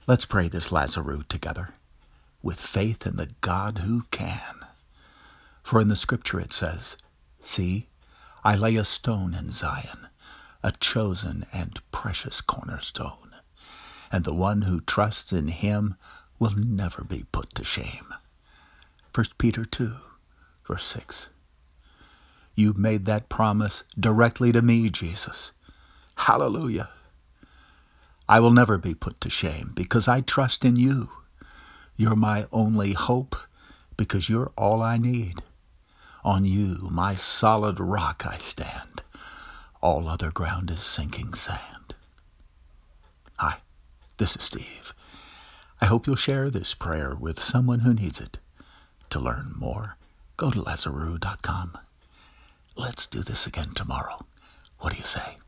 Let's pray this Lazarus together, with faith in the God who can. For in the Scripture it says, "See, I lay a stone in Zion, a chosen and precious cornerstone, and the one who trusts in him will never be put to shame." 1 Peter 2, verse 6. You made that promise directly to me, Jesus. Hallelujah. I will never be put to shame because I trust in you. You're my only hope because you're all I need. On you, my solid rock, I stand. All other ground is sinking sand. Hi, this is Steve. I hope you'll share this prayer with someone who needs it. To learn more, go to Lazarus.com. Let's do this again tomorrow. What do you say?